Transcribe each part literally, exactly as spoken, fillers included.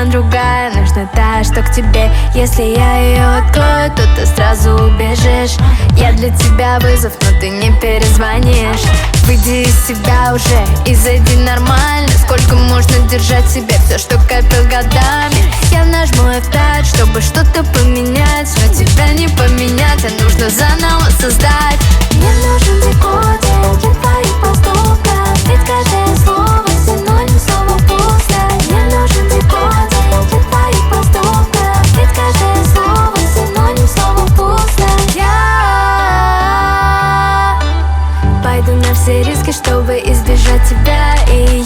другая, нужна та, что к тебе. Если я ее открою, то ты сразу убежишь. Я для тебя вызов, но ты не перезвонишь. Выйди из себя уже и зайди нормально. Сколько можно держать в себе все, что копил годами? Я нажму эф пять, чтобы что-то поменять, но тебя не поменять, а нужно заново создать. Мне нужен декодинг для твоих поступков, ведь каждое слово синоним слова пусто. Мне нужен декодинг для твоих поступков, ведь каждое слово синоним слова пусто. Я пойду на все риски, чтобы избежать тебя. И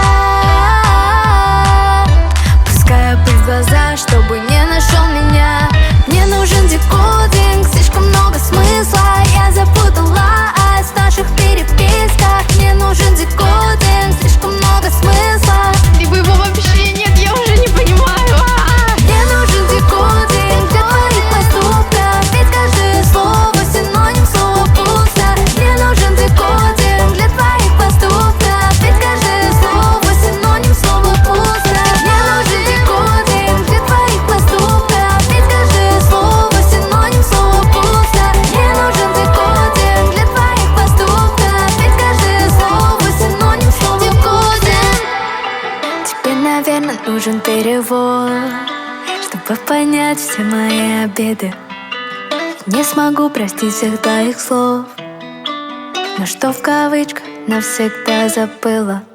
я пускаю пыль в глаза, чтобы не нашел меня. Мне нужен декодинг, слишком много смысла. Я запуталась в наших переписках. Мне нужен декодинг, слишком много смысла. Либо его вообще нет, я уже не понимаю. А-а-а. Мне нужен декодинг для твоих поступков, ведь каждое слово синоним слова пусто. Мне нужен декодинг для твоих поступков, ведь каждое слово синоним слова пусто. Мне нужен декодинг для твоих поступков, ведь каждое слово синоним слова пусто. Мне нужен декодинг для твоих поступков, ведь каждое слово синоним слова пусто. Тебе, наверное, нужен перевод, чтобы понять все мои обиды. Не смогу простить всех твоих слов, но что в кавычках навсегда забыла.